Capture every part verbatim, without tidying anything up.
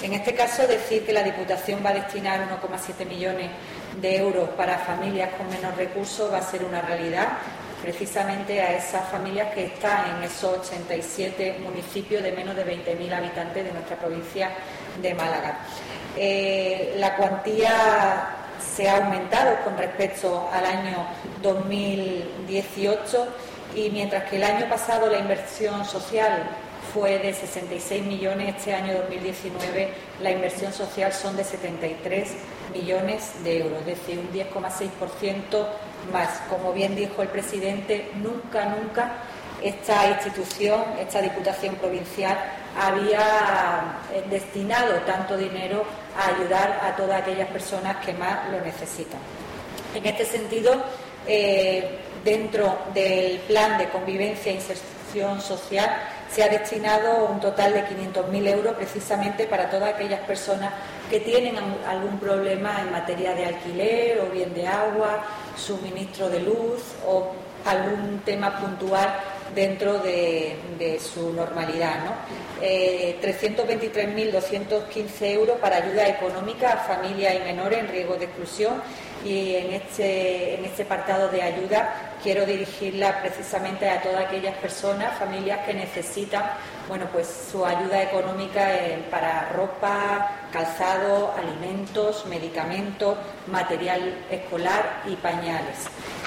En este caso, decir que la Diputación va a destinar uno coma siete millones de euros para familias con menos recursos va a ser una realidad, precisamente a esas familias que están en esos ochenta y siete municipios de menos de veinte mil habitantes de nuestra provincia de Málaga. Eh, la cuantía se ha aumentado con respecto al año dos mil dieciocho y mientras que el año pasado la inversión social fue de sesenta y seis millones, este año dos mil diecinueve la inversión social son de setenta y tres millones de euros, es decir, un diez coma seis por ciento más. Como bien dijo el presidente, nunca, nunca esta institución, esta Diputación Provincial, había destinado tanto dinero a ayudar a todas aquellas personas que más lo necesitan. En este sentido, eh, dentro del Plan de Convivencia e Inserción Social se ha destinado un total de quinientos mil euros precisamente para todas aquellas personas que tienen algún problema en materia de alquiler o bien de agua, suministro de luz o algún tema puntual dentro de, de su normalidad, ¿no? Eh, trescientos veintitrés mil doscientos quince euros para ayuda económica a familias y menores en riesgo de exclusión, y en este, en este apartado de ayuda quiero dirigirla precisamente a todas aquellas personas, familias que necesitan, bueno, pues su ayuda económica eh, para ropa, calzado, alimentos, medicamentos, material escolar y pañales.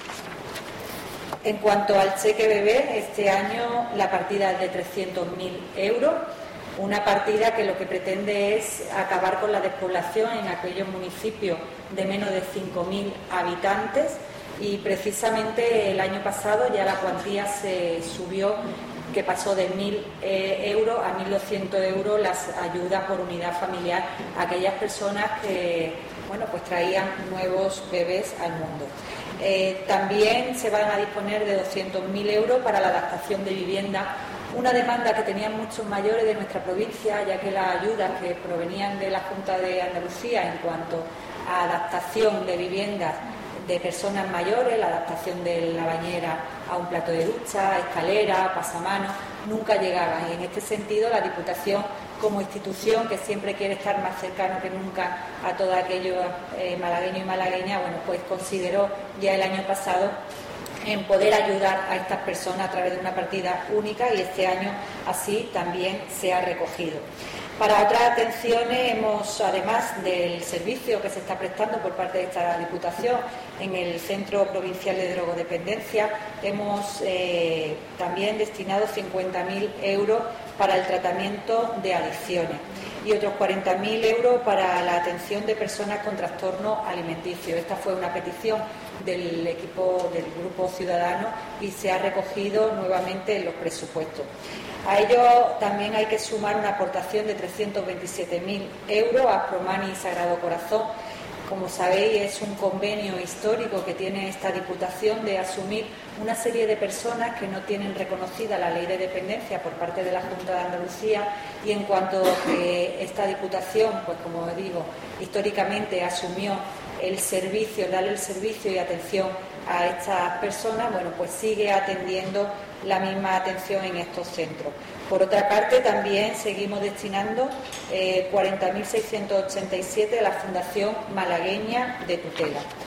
En cuanto al cheque bebé, este año la partida es de trescientos mil euros, una partida que lo que pretende es acabar con la despoblación en aquellos municipios de menos de cinco mil habitantes, y precisamente el año pasado ya la cuantía se subió, que pasó de mil eh, euros a mil doscientos euros las ayudas por unidad familiar a aquellas personas que, bueno, pues traían nuevos bebés al mundo. Eh, también se van a disponer de doscientos mil euros para la adaptación de vivienda, una demanda que tenían muchos mayores de nuestra provincia, ya que las ayudas que provenían de la Junta de Andalucía en cuanto a adaptación de viviendas de personas mayores, la adaptación de la bañera a un plato de ducha, escalera, pasamanos, nunca llegaban. Y en este sentido la Diputación, como institución que siempre quiere estar más cercano que nunca a todos aquellos eh, malagueños y malagueñas, bueno, pues consideró ya el año pasado en poder ayudar a estas personas a través de una partida única, y este año así también se ha recogido. Para otras atenciones hemos, además del servicio que se está prestando por parte de esta Diputación en el Centro Provincial de Drogodependencia, hemos eh, también destinado cincuenta mil euros para el tratamiento de adicciones y otros cuarenta mil euros para la atención de personas con trastorno alimenticio. Esta fue una petición del equipo del Grupo Ciudadano y se ha recogido nuevamente en los presupuestos. A ello también hay que sumar una aportación de trescientos veintisiete mil euros a Promani y Sagrado Corazón. Como sabéis, es un convenio histórico que tiene esta Diputación de asumir una serie de personas que no tienen reconocida la ley de dependencia por parte de la Junta de Andalucía, y en cuanto que esta Diputación, pues como digo, históricamente asumió el servicio, darle el servicio y atención a estas personas, bueno, pues sigue atendiendo la misma atención en estos centros. Por otra parte, también seguimos destinando eh, cuarenta mil seiscientos ochenta y siete a la Fundación Malagueña de Tutela.